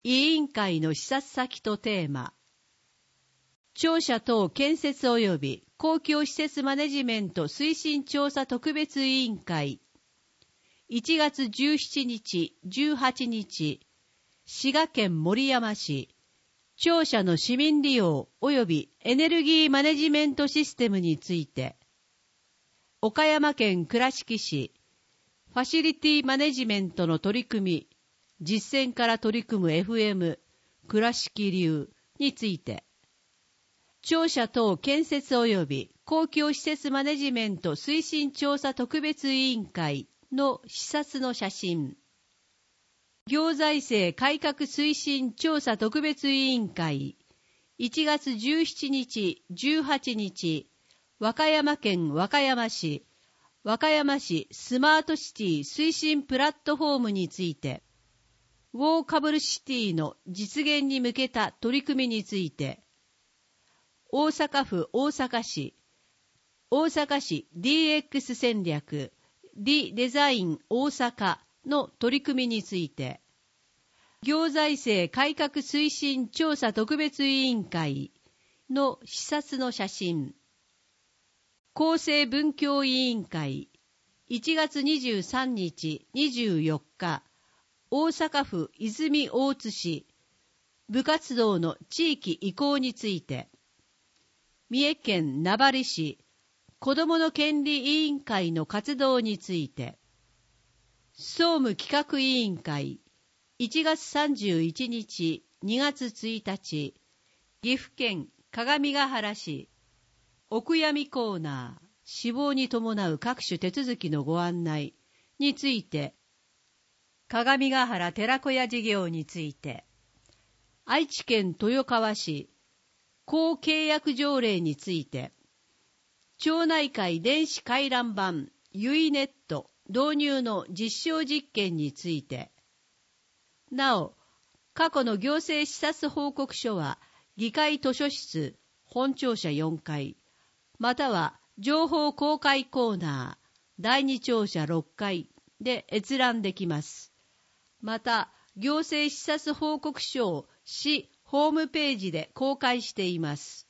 委員会の視察先とテーマ。庁舎等建設及び公共施設マネジメント推進調査特別委員会。1月17日、18日、滋賀県守山市、庁舎の市民利用及びエネルギーマネジメントシステムについて、岡山県倉敷市、ファシリティマネジメントの取り組み、実践から取り組む FM、倉敷流について、庁舎等建設及び公共施設マネジメント推進調査特別委員会の視察の写真。行財政改革推進調査特別委員会。1月17日、18日、和歌山県和歌山市、和歌山市スマートシティ推進プラットフォームについて、ウォーカブルシティの実現に向けた取り組みについて、大阪府大阪市、大阪市 DX 戦略、リデザイン大阪の取り組みについて、行財政改革推進調査特別委員会の視察の写真。厚生文教委員会、1月23日、24日、大阪府泉大津市、部活動の地域移行について、三重県名張市、子どもの権利委員会の活動について、総務企画委員会、1月31日、2月1日、岐阜県各務原市、お悔やみコーナー、死亡に伴う各種手続きのご案内について、各務原寺子屋事業について、愛知県豊川市、公契約条例について、町内会電子回覧板ユイネット導入の実証実験について、なお、過去の行政視察報告書は、議会図書室、本庁舎4階、または情報公開コーナー、第2庁舎6階で閲覧できます。また、行政視察報告書を市ホームページで公開しています。